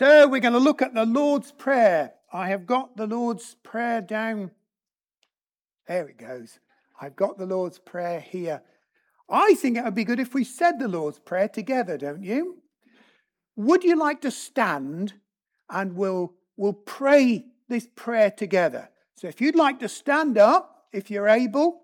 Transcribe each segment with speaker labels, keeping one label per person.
Speaker 1: So we're going to look at the Lord's Prayer. I have got the Lord's Prayer down. There it goes. I've got the Lord's Prayer here. I think it would be good if we said the Lord's Prayer together, don't you? Would you like to stand and we'll pray this prayer together? So if you'd like to stand up, if you're able,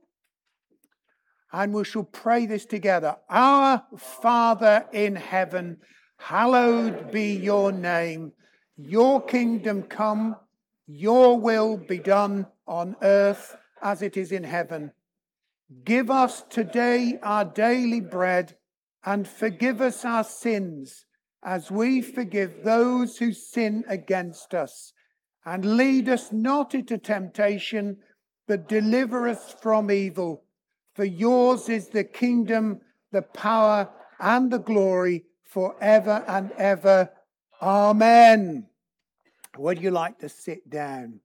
Speaker 1: and we shall pray this together. Our Father in heaven, hallowed be your name. Your kingdom come, your will be done on earth as it is in heaven. Give us today our daily bread, and forgive us our sins as we forgive those who sin against us. And lead us not into temptation, but deliver us from evil. For yours is the kingdom, the power, and the glory forever and ever. Amen. Would you like to sit down?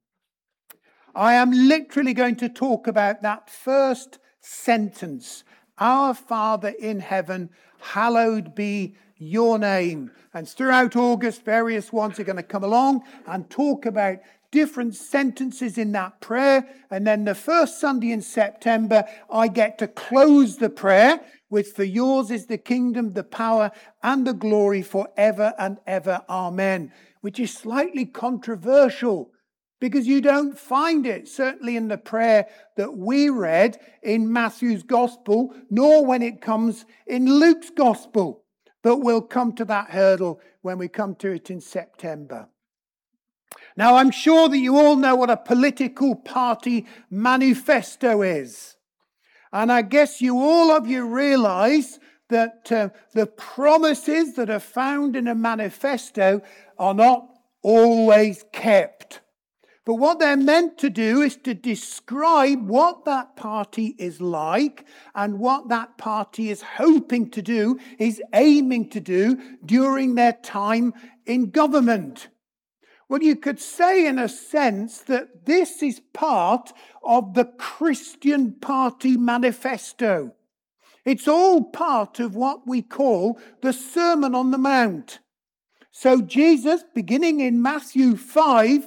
Speaker 1: I am literally going to talk about that first sentence. Our Father in heaven, hallowed be your name. And throughout August, various ones are going to come along and talk about different sentences in that prayer. And then the first Sunday in September, I get to close the prayer with, for yours is the kingdom, the power, and the glory forever and ever. Amen. Which is slightly controversial, because you don't find it, certainly in the prayer that we read in Matthew's Gospel, nor when it comes in Luke's Gospel. But we'll come to that hurdle when we come to it in September. Now, I'm sure that you all know what a political party manifesto is. And I guess all of you realise that the promises that are found in a manifesto are not always kept. But what they're meant to do is to describe what that party is like and what that party is hoping to do, is aiming to do during their time in government. Well, you could say in a sense that this is part of the Christian Party manifesto. It's all part of what we call the Sermon on the Mount. So Jesus, beginning in Matthew 5,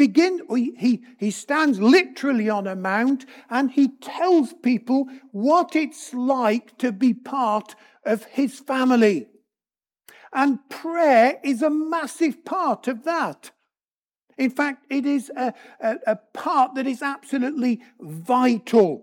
Speaker 1: he stands literally on a mount and he tells people what it's like to be part of his family. And prayer is a massive part of that. In fact, it is a part that is absolutely vital.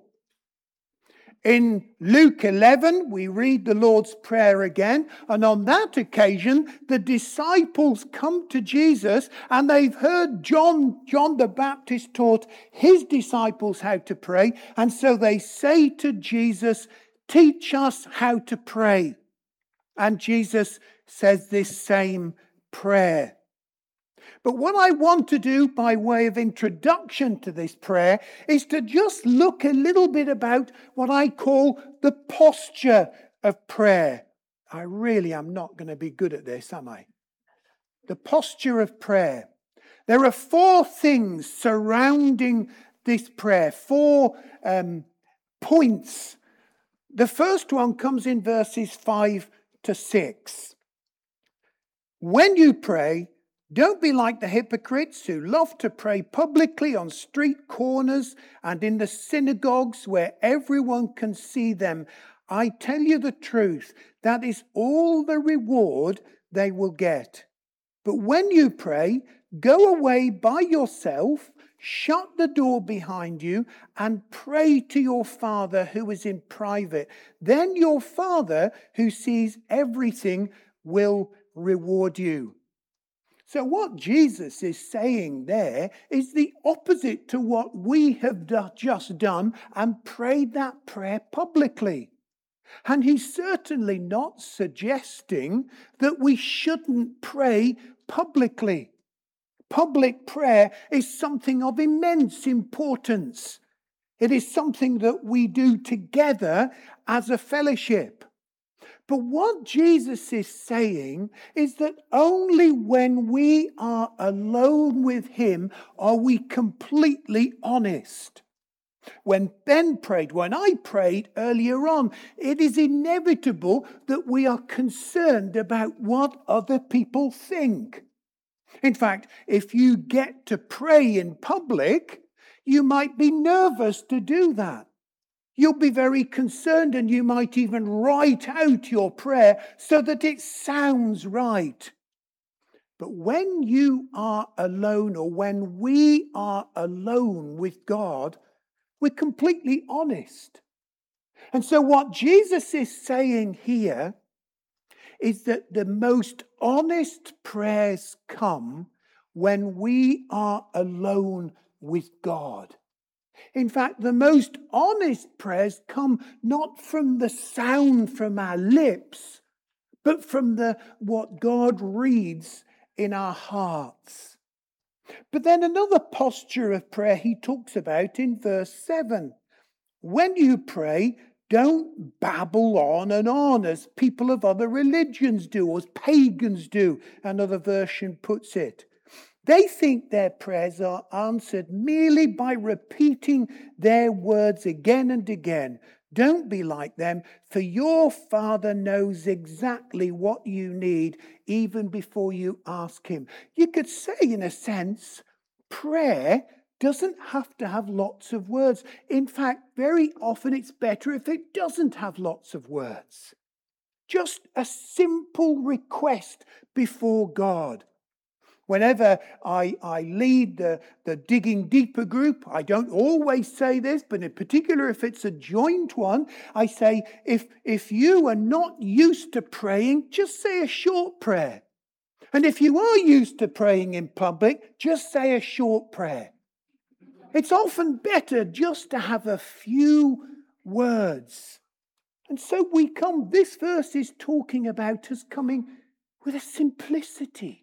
Speaker 1: In Luke 11, we read the Lord's Prayer again, and on that occasion, the disciples come to Jesus, and they've heard John the Baptist taught his disciples how to pray, and so they say to Jesus, "Teach us how to pray." And Jesus says this same prayer. But what I want to do by way of introduction to this prayer is to just look a little bit about what I call the posture of prayer. I really am not going to be good at this, am I? The posture of prayer. There are 4 things surrounding this prayer, 4 points. The first one comes in verses 5 to 6. When you pray, don't be like the hypocrites who love to pray publicly on street corners and in the synagogues where everyone can see them. I tell you the truth, that is all the reward they will get. But when you pray, go away by yourself, shut the door behind you, and pray to your Father who is in private. Then your Father who sees everything will reward you. So what Jesus is saying there is the opposite to what we have just done and prayed that prayer publicly. And he's certainly not suggesting that we shouldn't pray publicly. Public prayer is something of immense importance. It is something that we do together as a fellowship. But what Jesus is saying is that only when we are alone with him are we completely honest. When Ben prayed, when I prayed earlier on, it is inevitable that we are concerned about what other people think. In fact, if you get to pray in public, you might be nervous to do that. You'll be very concerned, and you might even write out your prayer so that it sounds right. But when you are alone, or when we are alone with God, we're completely honest. And so what Jesus is saying here is that the most honest prayers come when we are alone with God. In fact, the most honest prayers come not from the sound from our lips, but from what God reads in our hearts. But then another posture of prayer he talks about in verse 7. When you pray, don't babble on and on as people of other religions do, or as pagans do, another version puts it. They think their prayers are answered merely by repeating their words again and again. Don't be like them, for your Father knows exactly what you need even before you ask him. You could say, in a sense, prayer doesn't have to have lots of words. In fact, very often it's better if it doesn't have lots of words. Just a simple request before God. Whenever I lead the Digging Deeper group, I don't always say this, but in particular if it's a joint one, I say, if you are not used to praying, just say a short prayer. And if you are used to praying in public, just say a short prayer. It's often better just to have a few words. And so this verse is talking about us coming with a simplicity.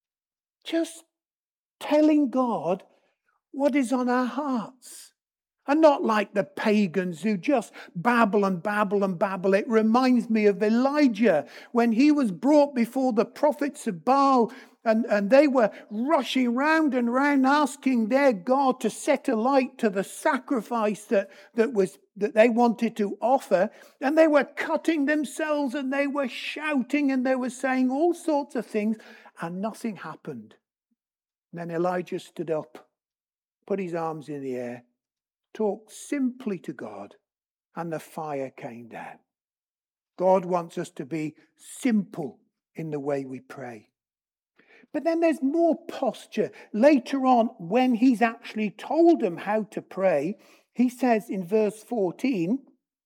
Speaker 1: Just telling God what is on our hearts. And not like the pagans who just babble and babble and babble. It reminds me of Elijah when he was brought before the prophets of Baal, and they were rushing round and round asking their God to set a light to the sacrifice that they wanted to offer. And they were cutting themselves and they were shouting and they were saying all sorts of things, and nothing happened. And then Elijah stood up, put his arms in the air, talked simply to God, and the fire came down. God wants us to be simple in the way we pray. But then there's more posture. Later on, when he's actually told them how to pray, he says in verse 14,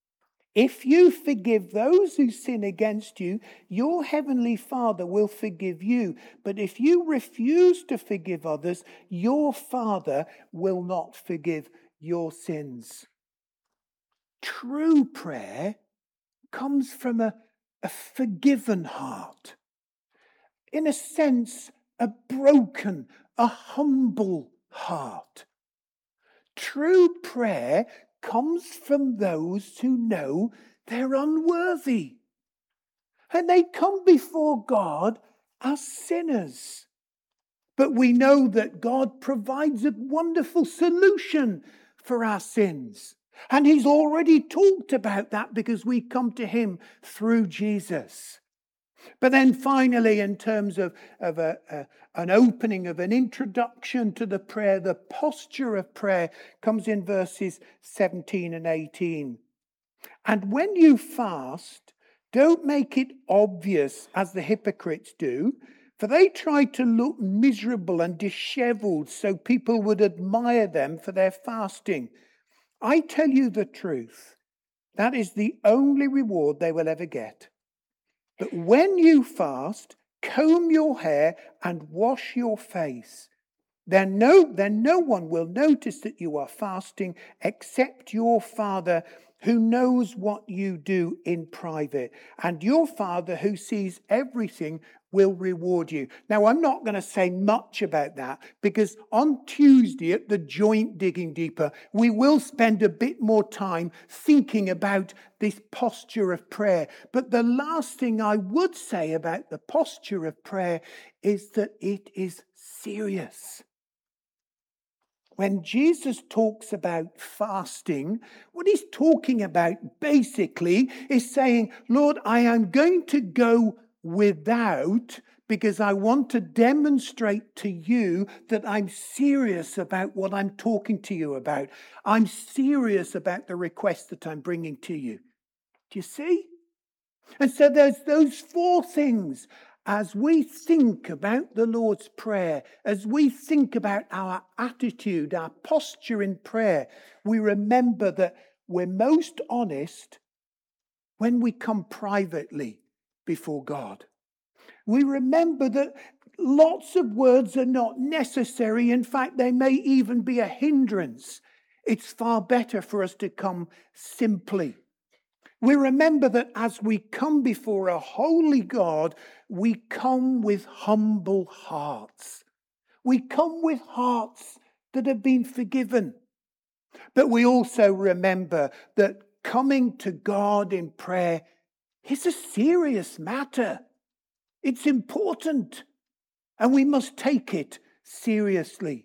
Speaker 1: if you forgive those who sin against you, your heavenly Father will forgive you. But if you refuse to forgive others, your Father will not forgive your sins. True prayer comes from a forgiven heart. In a sense, a broken, a humble heart. True prayer comes from those who know they're unworthy. And they come before God as sinners. But we know that God provides a wonderful solution for our sins. And he's already talked about that because we come to him through Jesus. But then finally, in terms of an opening, of an introduction to the prayer, the posture of prayer comes in verses 17 and 18. And when you fast, don't make it obvious as the hypocrites do, for they try to look miserable and disheveled so people would admire them for their fasting. I tell you the truth, that is the only reward they will ever get. But when you fast, comb your hair and wash your face. Then no one will notice that you are fasting except your Father who knows what you do in private. And your Father who sees everything will reward you. Now, I'm not going to say much about that because on Tuesday at the joint Digging Deeper, we will spend a bit more time thinking about this posture of prayer. But the last thing I would say about the posture of prayer is that it is serious. When Jesus talks about fasting, what he's talking about basically is saying, Lord, I am going to go without because I want to demonstrate to you that I'm serious about what I'm talking to you about. I'm serious about the request that I'm bringing to you. Do you see? And so there's those four things. As we think about the Lord's Prayer, as we think about our attitude, our posture in prayer, we remember that we're most honest when we come privately before God. We remember that lots of words are not necessary. In fact, they may even be a hindrance. It's far better for us to come simply. We remember that as we come before a holy God, we come with humble hearts. We come with hearts that have been forgiven. But we also remember that coming to God in prayer is a serious matter. It's important, and we must take it seriously.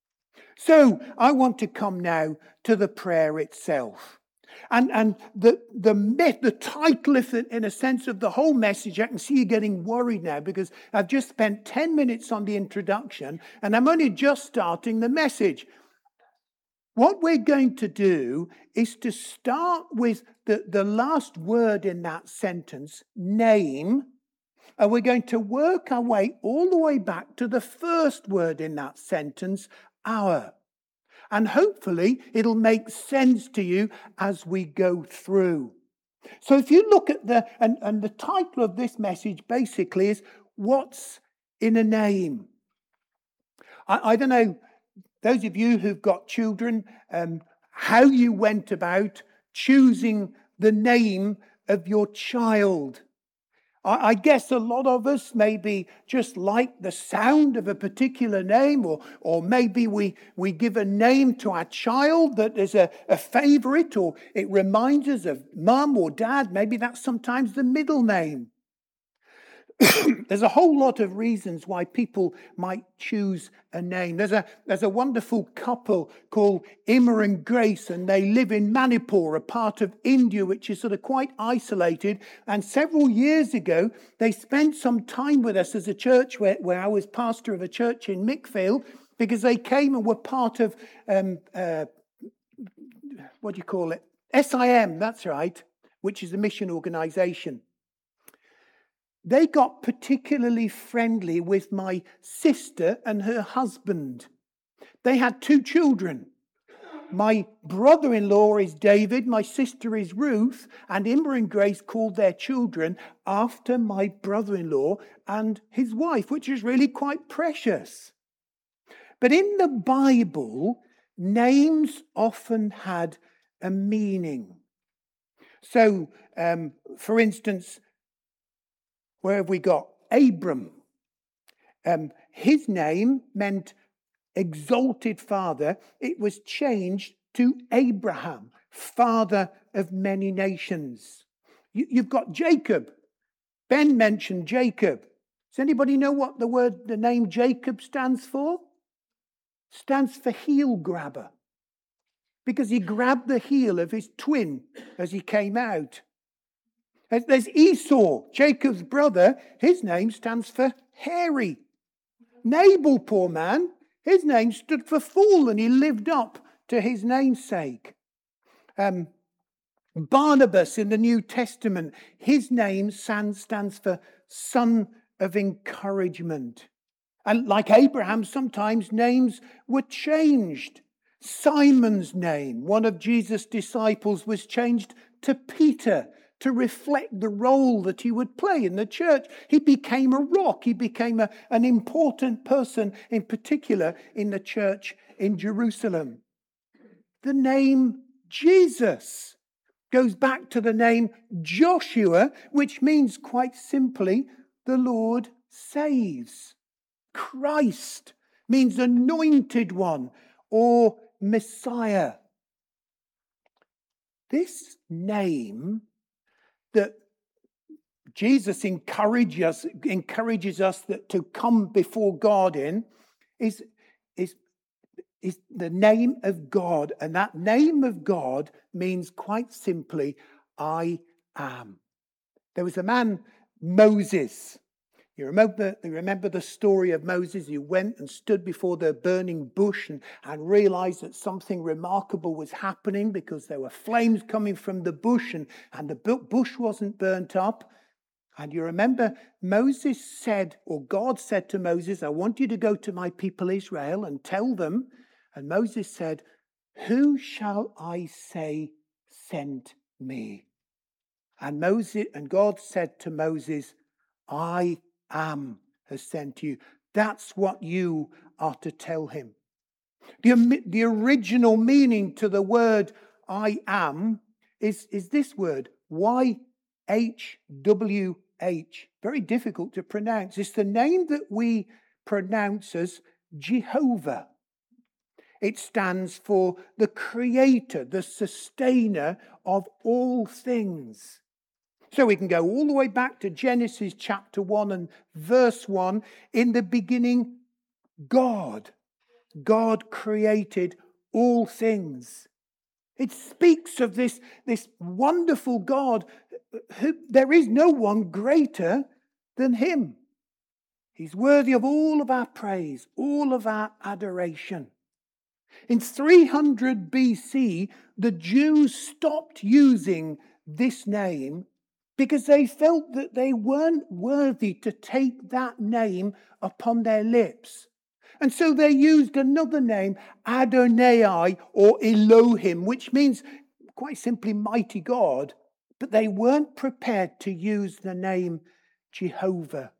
Speaker 1: So I want to come now to the prayer itself. And the title, in a sense, of the whole message, I can see you getting worried now because I've just spent 10 minutes on the introduction and I'm only just starting the message. What we're going to do is to start with the last word in that sentence, name, and we're going to work our way all the way back to the first word in that sentence, our. And hopefully it'll make sense to you as we go through. So if you look at the title of this message basically is, what's in a name? I don't know, those of you who've got children, how you went about choosing the name of your child. I guess a lot of us maybe just like the sound of a particular name, or maybe we give a name to our child that is a favourite, or it reminds us of mum or dad. Maybe that's sometimes the middle name. There's a whole lot of reasons why people might choose a name. There's a wonderful couple called Emma and Grace, and they live in Manipur, a part of India which is sort of quite isolated. And several years ago, they spent some time with us as a church where I was pastor of a church in Mickfield, because they came and were part of, SIM, that's right, which is a mission organisation. They got particularly friendly with my sister and her husband. They had 2 children. My brother-in-law is David, my sister is Ruth, and Emma and Grace called their children after my brother-in-law and his wife, which is really quite precious. But in the Bible, names often had a meaning. So, for instance, where have we got? Abram. His name meant exalted father. It was changed to Abraham, father of many nations. You've got Jacob. Ben mentioned Jacob. Does anybody know what the name Jacob stands for? Stands for heel grabber. Because he grabbed the heel of his twin as he came out. There's Esau, Jacob's brother. His name stands for hairy. Nabal, poor man, his name stood for fool, and he lived up to his namesake. Barnabas in the New Testament, his name stands for son of encouragement. And like Abraham, sometimes names were changed. Simon's name, one of Jesus' disciples, was changed to Peter, to reflect the role that he would play in the church. He became a rock. He became an important person, in particular in the church in Jerusalem. The name Jesus goes back to the name Joshua, which means quite simply, the Lord saves. Christ means anointed one or Messiah. This name that Jesus encourages us to come before God in is the name of God. And that name of God means quite simply, I am. There was a man, Moses. You remember the story of Moses who went and stood before the burning bush and realized that something remarkable was happening because there were flames coming from the bush and the bush wasn't burnt up. And you remember Moses said, or God said to Moses, I want you to go to my people Israel and tell them. And Moses said, who shall I say sent me? And God said to Moses, I am has sent you. That's what you are to tell him. The original meaning to the word I am is this word, YHWH. Very difficult to pronounce. It's the name that we pronounce as Jehovah. It stands for the creator, the sustainer of all things. So we can go all the way back to Genesis chapter 1 and verse 1. In the beginning, God created all things. It speaks of this wonderful God. There is no one greater than him. He's worthy of all of our praise, all of our adoration. In 300 BC, the Jews stopped using this name because they felt that they weren't worthy to take that name upon their lips. And so they used another name, Adonai or Elohim, which means quite simply mighty God. But they weren't prepared to use the name Jehovah.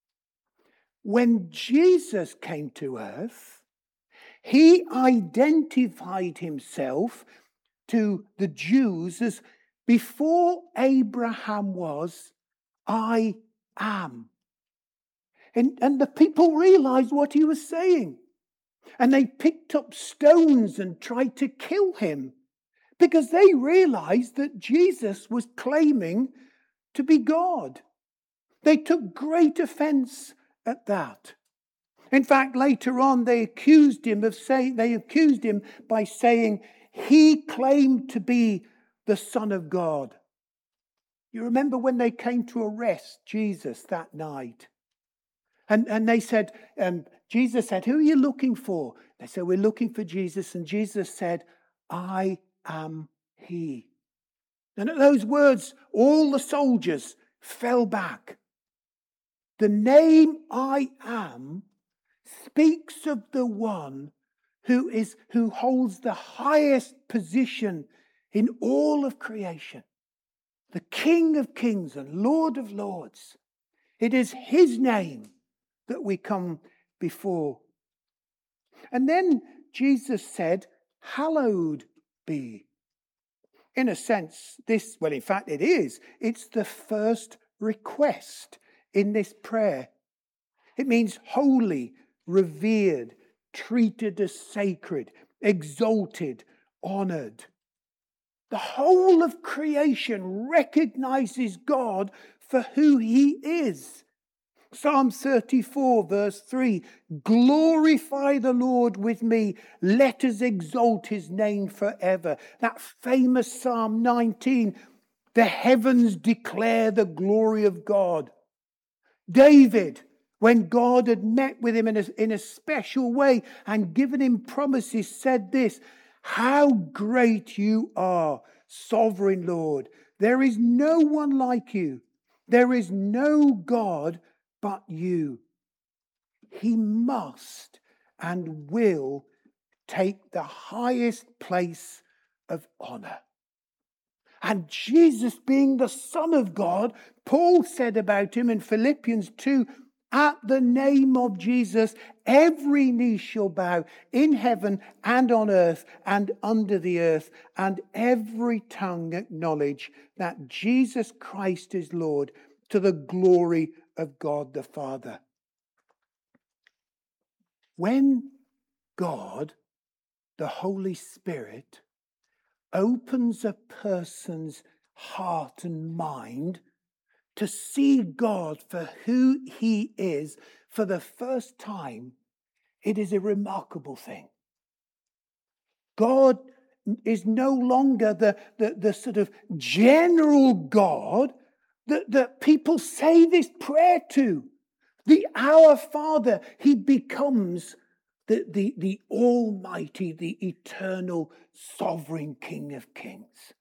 Speaker 1: When Jesus came to earth, he identified himself to the Jews as before Abraham was, I am. And the people realized what he was saying. And they picked up stones and tried to kill him because they realized that Jesus was claiming to be God. They took great offense at that. In fact, later on, they accused him by saying he claimed to be the Son of God. You remember when they came to arrest Jesus that night? And they said, Jesus said, who are you looking for? They said, we're looking for Jesus. And Jesus said, I am he. And at those words, all the soldiers fell back. The name I am speaks of the one who holds the highest position in all of creation. The King of Kings and Lord of Lords. It is his name that we come before. And then Jesus said, hallowed be. In a sense, in fact it is. It's the first request in this prayer. It means holy, revered, treated as sacred, exalted, honored. The whole of creation recognizes God for who he is. Psalm 34 verse 3, glorify the Lord with me, let us exalt his name forever. That famous Psalm 19, the heavens declare the glory of God. David, when God had met with him in a special way and given him promises, said this, how great you are, sovereign Lord. There is no one like you. There is no God but you. He must and will take the highest place of honor. And Jesus being the Son of God, Paul said about him in Philippians 2, at the name of Jesus, every knee shall bow in heaven and on earth and under the earth, and every tongue acknowledge that Jesus Christ is Lord, to the glory of God the Father. When God, the Holy Spirit, opens a person's heart and mind to see God for who he is for the first time, it is a remarkable thing. God is no longer the sort of general God that people say this prayer to. The Our Father, he becomes the Almighty, the eternal, sovereign King of Kings.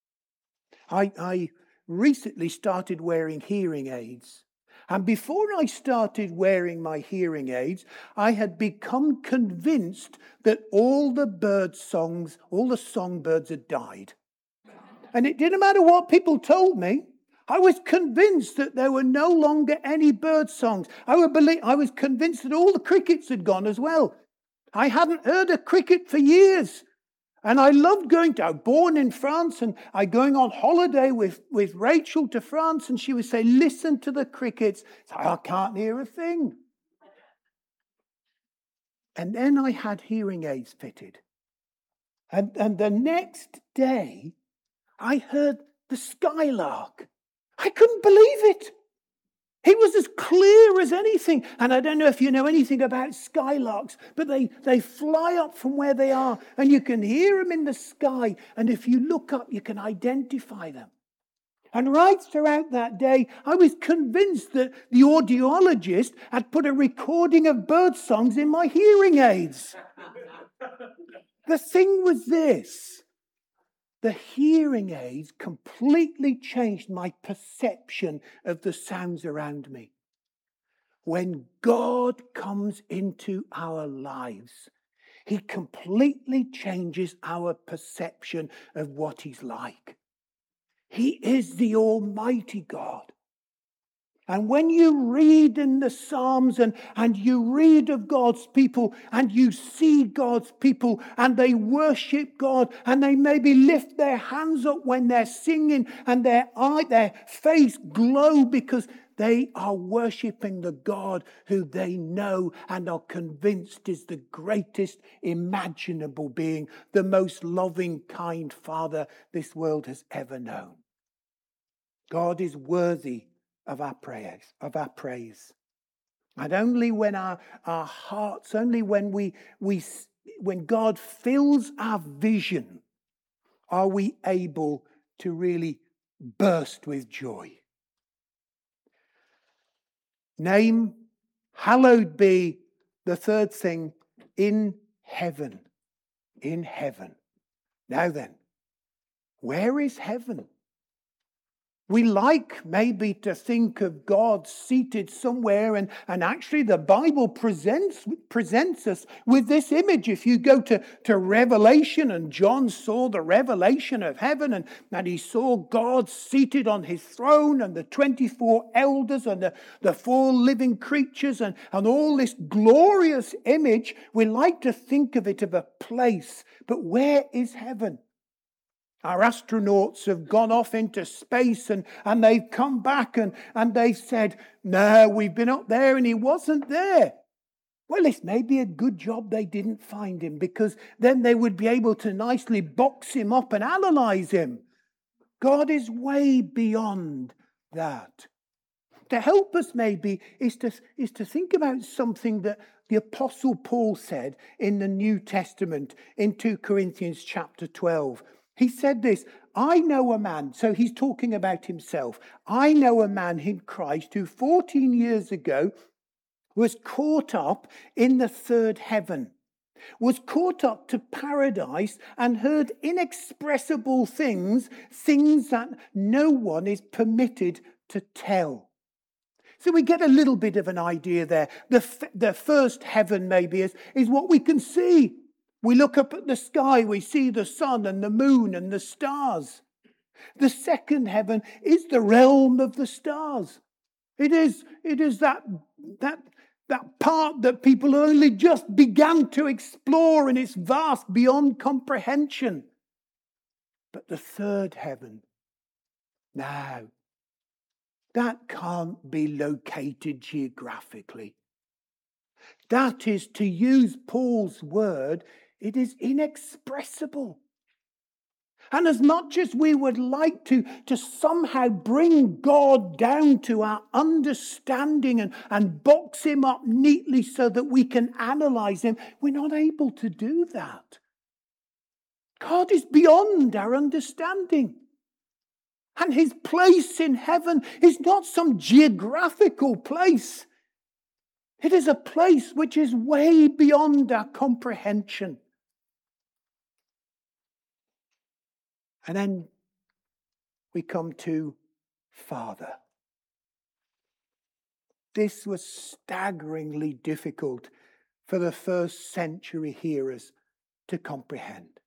Speaker 1: I recently started wearing hearing aids. And before I started wearing my hearing aids, I had become convinced that all the songbirds had died. And it didn't matter what people told me. I was convinced that there were no longer any bird songs. I was convinced that all the crickets had gone as well. I hadn't heard a cricket for years. And I loved I was born in France, and I going on holiday with Rachel to France, and she would say, listen to the crickets. So I can't hear a thing. And then I had hearing aids fitted. And the next day, I heard the skylark. I couldn't believe it. It was as clear as anything. And I don't know if you know anything about skylarks, but they fly up from where they are, and you can hear them in the sky. And if you look up, you can identify them. And right throughout that day, I was convinced that the audiologist had put a recording of bird songs in my hearing aids. The thing was this. The hearing aids completely changed my perception of the sounds around me. When God comes into our lives, he completely changes our perception of what he's like. He is the Almighty God. And when you read in the Psalms and you read of God's people and you see God's people and they worship God and they maybe lift their hands up when they're singing and their face glow because they are worshipping the God who they know and are convinced is the greatest imaginable being, the most loving, kind Father this world has ever known. God is worthy of our praise. And only when our hearts, only when when God fills our vision, are we able to really burst with joy. Name, hallowed be, the third thing, in heaven. In heaven. Now then, where is heaven? We like maybe to think of God seated somewhere, and actually the Bible presents us with this image. If you go to Revelation, and John saw the revelation of heaven, and he saw God seated on his throne, and the 24 elders, and the 4 living creatures, and all this glorious image, we like to think of it of a place. But where is heaven? Our astronauts have gone off into space and they've come back and they've said, no, we've been up there and he wasn't there. Well, it's maybe a good job they didn't find him, because then they would be able to nicely box him up and analyze him. God is way beyond that. To help us maybe is to think about something that the Apostle Paul said in the New Testament in 2 Corinthians chapter 12. He said this, I know a man, so he's talking about himself. I know a man in Christ who 14 years ago was caught up in the third heaven, was caught up to paradise and heard inexpressible things that no one is permitted to tell. So we get a little bit of an idea there. The first heaven maybe is what we can see. We look up at the sky, we see the sun and the moon and the stars. The second heaven is the realm of the stars. It is that part that people only just began to explore, and it's vast beyond comprehension. But the third heaven, now, that can't be located geographically. That is, to use Paul's word, it is inexpressible. And as much as we would like to somehow bring God down to our understanding and box him up neatly so that we can analyze him, we're not able to do that. God is beyond our understanding. And his place in heaven is not some geographical place. It is a place which is way beyond our comprehension. And then we come to Father. This was staggeringly difficult for the first century hearers to comprehend.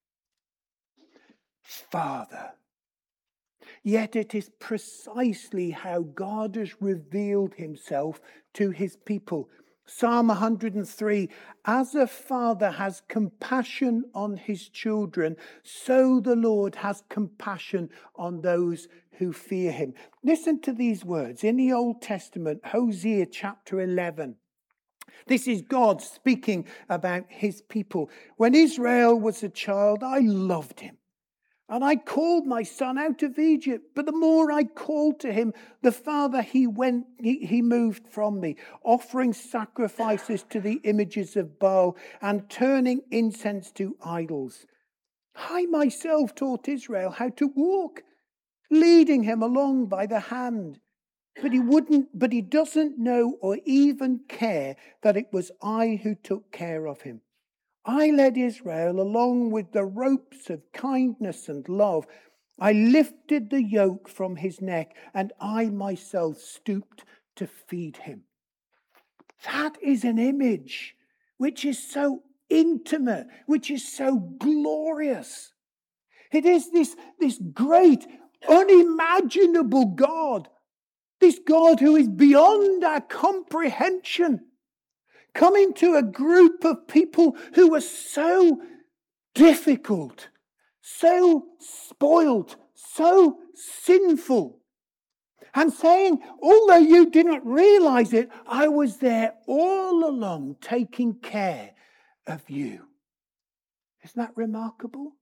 Speaker 1: Father. Yet it is precisely how God has revealed himself to his people. Psalm 103, as a father has compassion on his children, so the Lord has compassion on those who fear him. Listen to these words in the Old Testament, Hosea chapter 11. This is God speaking about his people. When Israel was a child, I loved him. And I called my son out of Egypt. But the more I called to him, the farther he moved from me, offering sacrifices to the images of Baal and turning incense to idols. I myself taught Israel how to walk, leading him along by the hand. But he doesn't know or even care that it was I who took care of him. I led Israel along with the ropes of kindness and love. I lifted the yoke from his neck, and I myself stooped to feed him. That is an image which is so intimate, which is so glorious. It is this great, unimaginable God, this God who is beyond our comprehension, coming to a group of people who were so difficult, so spoiled, so sinful, and saying, although you didn't realize it, I was there all along taking care of you. Isn't that remarkable?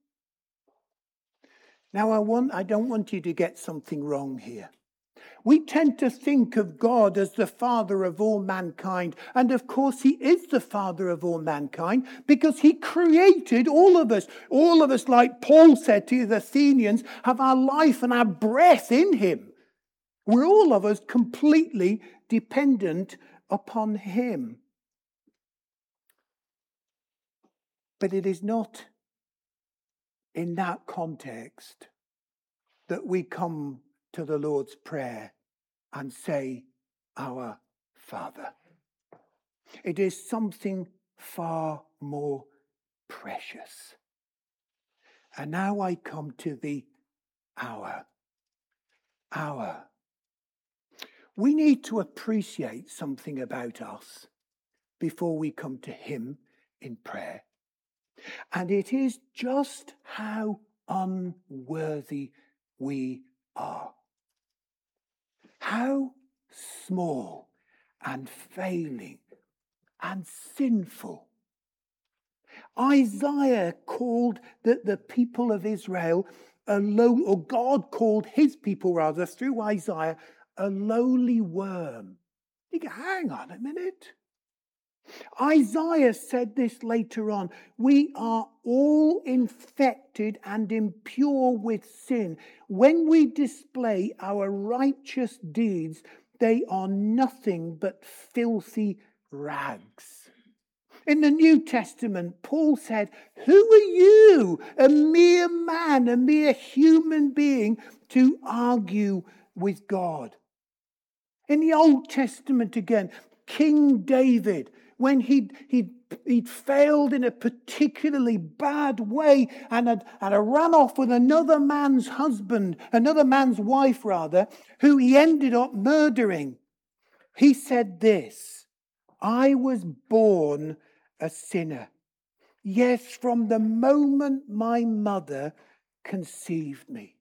Speaker 1: Now, I don't want you to get something wrong here. We tend to think of God as the Father of all mankind. And of course, he is the Father of all mankind because he created all of us. All of us, like Paul said to the Athenians, have our life and our breath in him. We're all of us completely dependent upon him. But it is not in that context that we come to the Lord's Prayer and say, Our Father. It is something far more precious. And now I come to the our. Our. We need to appreciate something about us before we come to him in prayer. And it is just how unworthy we are. How small and failing and sinful. Isaiah called the people of Israel or God called his people rather through Isaiah a lowly worm. You go, hang on a minute. Isaiah said this later on. We are all infected and impure with sin. When we display our righteous deeds, they are nothing but filthy rags. In the New Testament, Paul said, who are you, a mere man, a mere human being, to argue with God? In the Old Testament again, King David, when he'd failed in a particularly bad way and had run off with another man's wife, who he ended up murdering. He said this, I was born a sinner. Yes, from the moment my mother conceived me.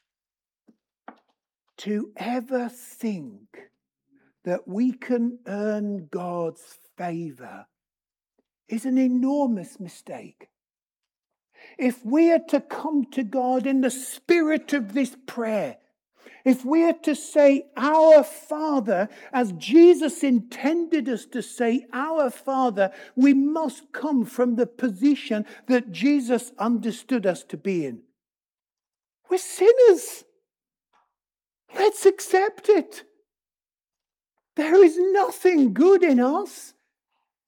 Speaker 1: To ever think that we can earn God's favor is an enormous mistake. If we are to come to God in the spirit of this prayer, if we are to say our Father, as Jesus intended us to say our Father, we must come from the position that Jesus understood us to be in. We're sinners. Let's accept it. There is nothing good in us.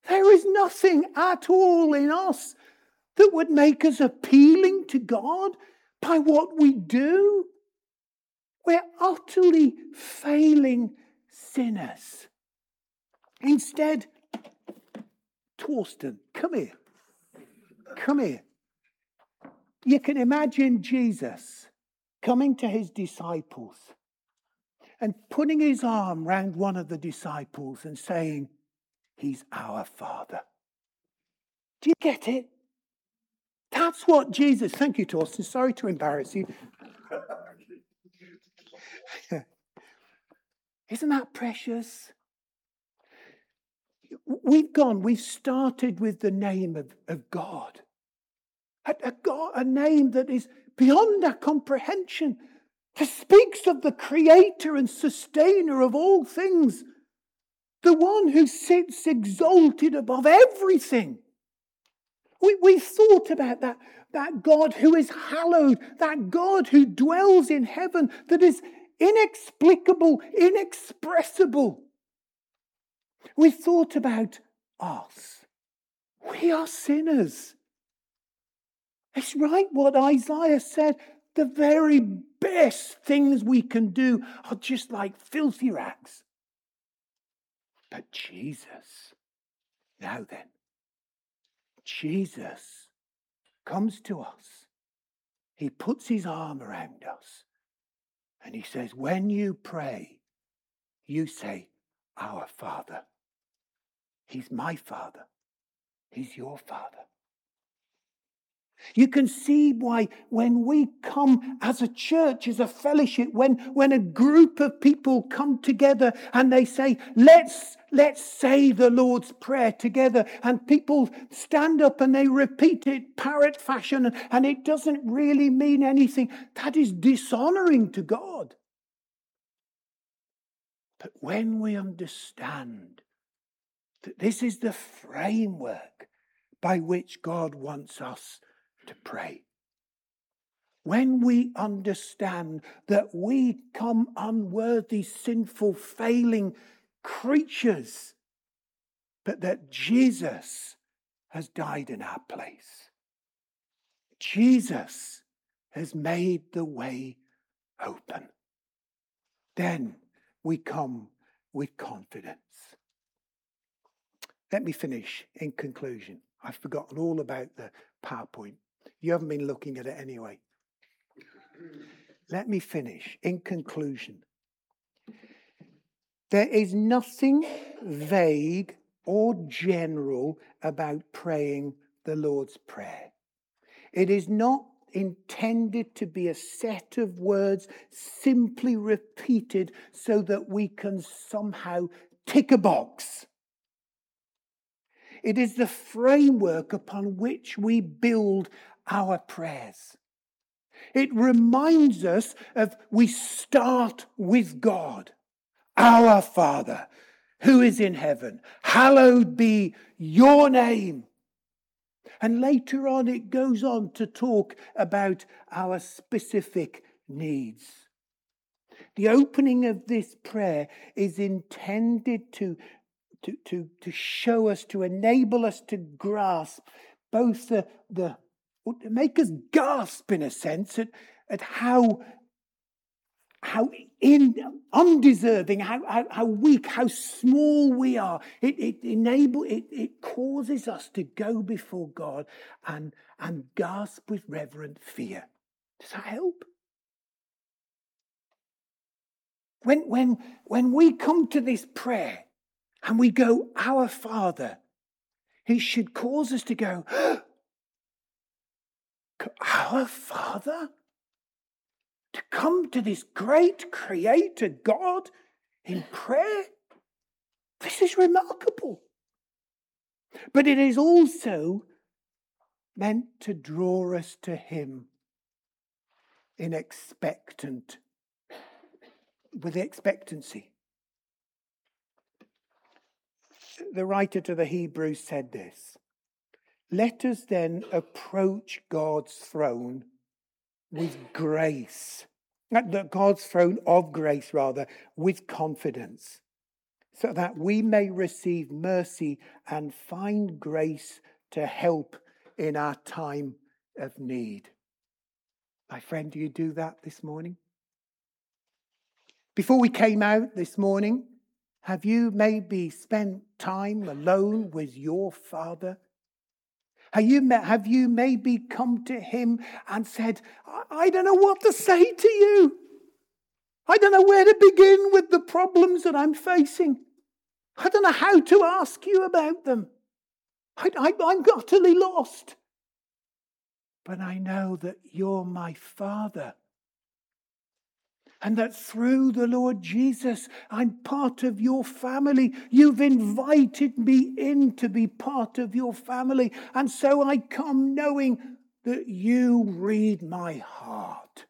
Speaker 1: There is nothing at all in us that would make us appealing to God by what we do. We're utterly failing sinners. Instead, Torsten, come here. Come here. You can imagine Jesus coming to his disciples and putting his arm round one of the disciples and saying, "He's our Father." Do you get it? That's what Jesus... Thank you, Torsten. Sorry to embarrass you. Isn't that precious? We've started with the name of God. A name that is beyond our comprehension, that speaks of the creator and sustainer of all things, the one who sits exalted above everything. We thought about that God who is hallowed, that God who dwells in heaven, that is inexplicable, inexpressible. We thought about us. We are sinners. It's right what Isaiah said. The very best things we can do are just like filthy rags. But Jesus, now then, Jesus comes to us. He puts his arm around us. And he says, when you pray, you say, "Our Father." He's my Father. He's your Father. You can see why when we come as a church, as a fellowship, when a group of people come together and they say, let's say the Lord's Prayer together, and people stand up and they repeat it parrot fashion, and it doesn't really mean anything, that is dishonoring to God. But when we understand that this is the framework by which God wants us to pray, when we understand that we come unworthy, sinful, failing creatures, but that Jesus has died in our place, Jesus has made the way open, then we come with confidence. Let me finish in conclusion. I've forgotten all about the PowerPoint. You haven't been looking at it anyway. Let me finish in conclusion. There is nothing vague or general about praying the Lord's Prayer. It is not intended to be a set of words simply repeated so that we can somehow tick a box. It is the framework upon which we build our prayers. It reminds us of we start with God. Our Father, who is in heaven, hallowed be your name. And later on it goes on to talk about our specific needs. The opening of this prayer is intended to show us, to enable us to grasp both to make us gasp in a sense at how undeserving, how weak, how small we are. It causes us to go before God and gasp with reverent fear. Does that help? When we come to this prayer and we go, "Our Father," it should cause us to go, "Our Father?" To come to this great Creator God in prayer? This is remarkable. But it is also meant to draw us to Him with expectancy. The writer to the Hebrews said this: "Let us then approach God's throne with grace." God's throne of grace, rather, with confidence, so that we may receive mercy and find grace to help in our time of need. My friend, do you do that this morning? Before we came out this morning, have you maybe spent time alone with your Father? Have you maybe come to him and said, I don't know what to say to you. I don't know where to begin with the problems that I'm facing. I don't know how to ask you about them. I'm utterly lost. But I know that you're my Father. And that through the Lord Jesus, I'm part of your family. You've invited me in to be part of your family. And so I come knowing that you read my heart.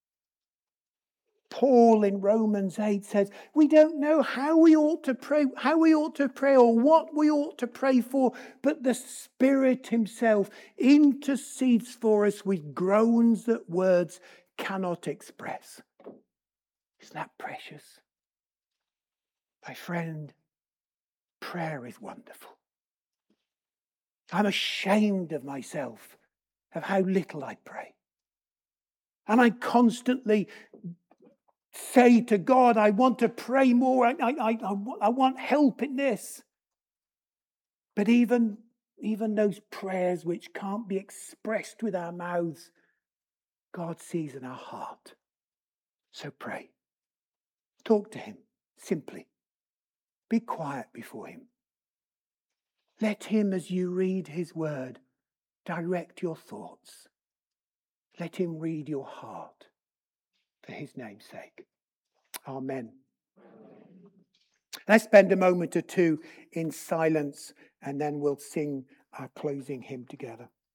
Speaker 1: Paul in Romans 8 says, we don't know how we ought to pray or what we ought to pray for, but the Spirit himself intercedes for us with groans that words cannot express. Isn't that precious? My friend, prayer is wonderful. I'm ashamed of myself, of how little I pray. And I constantly say to God, I want to pray more. I want help in this. But even those prayers which can't be expressed with our mouths, God sees in our heart. So pray. Talk to him simply. Be quiet before him. Let him, as you read his word, direct your thoughts. Let him read your heart for his name's sake. Amen. Let's spend a moment or two in silence and then we'll sing our closing hymn together.